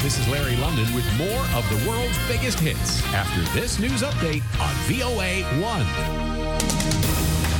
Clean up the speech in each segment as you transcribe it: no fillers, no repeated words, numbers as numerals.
This is Larry London with more of the world's biggest hits after this news update on VOA 1.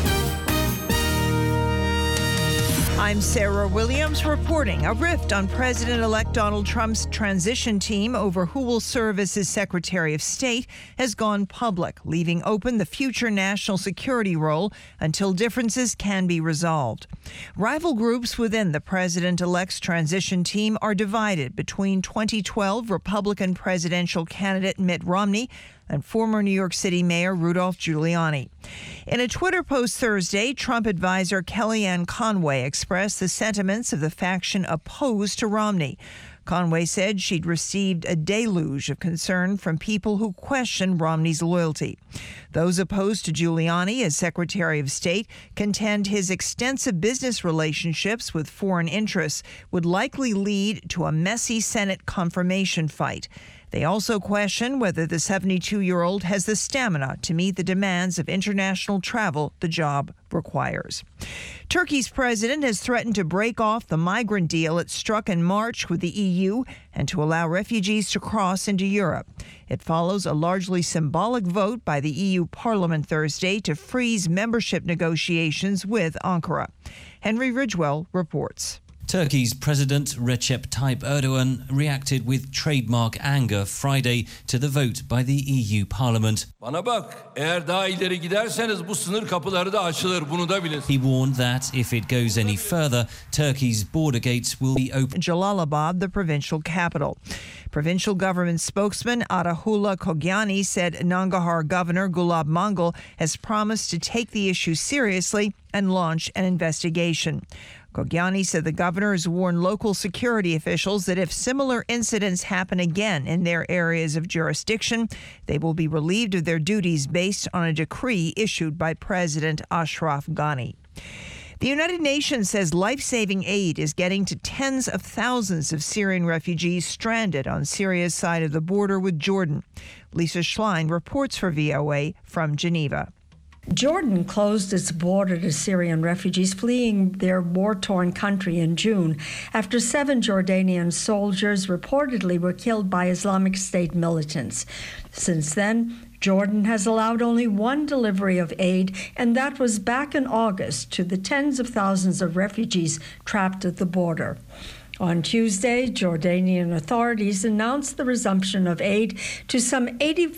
I'm Sarah Williams reporting. A rift on President-elect Donald Trump's transition team over who will serve as his Secretary of State has gone public, leaving open the future national security role until differences can be resolved. Rival groups within the president-elect's transition team are divided between 2012 Republican presidential candidate Mitt Romney and former New York City Mayor Rudolph Giuliani. In a Twitter post Thursday, Trump advisor Kellyanne Conway expressed the sentiments of the faction opposed to Romney. Conway said she'd received a deluge of concern from people who question Romney's loyalty. Those opposed to Giuliani as Secretary of State contend his extensive business relationships with foreign interests would likely lead to a messy Senate confirmation fight. They also question whether the 72-year-old has the stamina to meet the demands of international travel the job requires. Turkey's president has threatened to break off the migrant deal it struck in March with the EU and to allow refugees to cross into Europe. It follows a largely symbolic vote by the EU Parliament Thursday to freeze membership negotiations with Ankara. Henry Ridgewell reports. Turkey's President Recep Tayyip Erdogan reacted with trademark anger Friday to the vote by the EU Parliament. Bana bak, eğer daha ileri giderseniz bu sınır kapıları da açılır, bunu da bilin. He warned that if it goes any further, Turkey's border gates will be open. Jalalabad, the provincial capital. Provincial government spokesman Arahula Kogyani said Nangarhar Governor Gulab Mangal has promised to take the issue seriously and launch an investigation. Kogyani said the governor has warned local security officials that if similar incidents happen again in their areas of jurisdiction, they will be relieved of their duties based on a decree issued by President Ashraf Ghani. The United Nations says life-saving aid is getting to tens of thousands of Syrian refugees stranded on Syria's side of the border with Jordan. Lisa Schlein reports for VOA from Geneva. Jordan closed its border to Syrian refugees fleeing their war-torn country in June after 7 Jordanian soldiers reportedly were killed by Islamic State militants. Since then, Jordan has allowed only one delivery of aid, and that was back in August to the tens of thousands of refugees trapped at the border. On Tuesday, Jordanian authorities announced the resumption of aid to some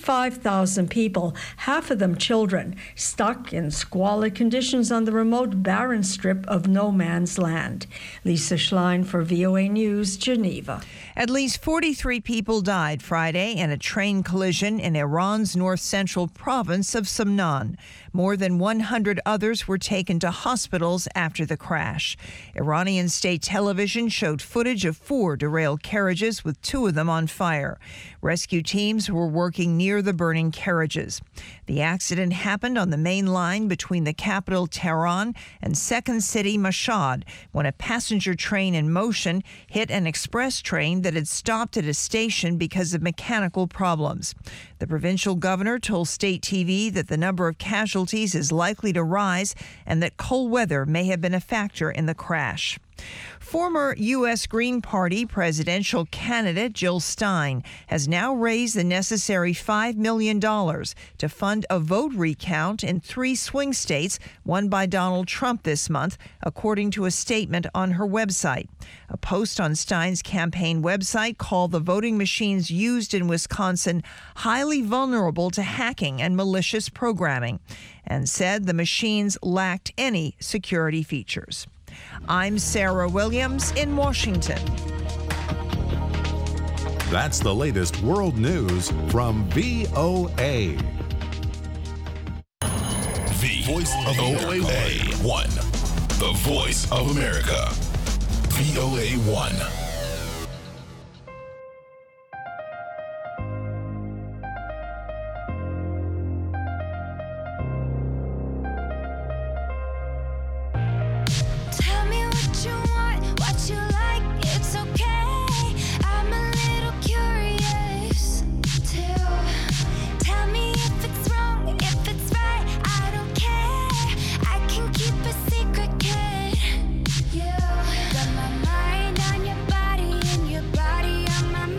85,000 people, half of them children, stuck in squalid conditions on the remote barren strip of no man's land. Lisa Schlein for VOA News, Geneva. At least 43 people died Friday in a train collision in Iran's north-central province of Semnan. More than 100 others were taken to hospitals after the crash. Iranian state television showed footage of 4 derailed carriages with 2 of them on fire. Rescue teams were working near the burning carriages. The accident happened on the main line between the capital Tehran and second city Mashhad when a passenger train in motion hit an express train that had stopped at a station because of mechanical problems. The provincial governor told state TV that the number of casualties is likely to rise and that cold weather may have been a factor in the crash. Former U.S. Green Party presidential candidate Jill Stein has now raised the necessary $5 million to fund a vote recount in 3 swing states won by Donald Trump this month, according to a statement on her website. A post on Stein's campaign website called the voting machines used in Wisconsin highly vulnerable to hacking and malicious programming, and said the machines lacked any security features. I'm Sarah Williams in Washington. That's the latest world news from VOA. The Voice of VOA 1. The Voice of America. VOA 1.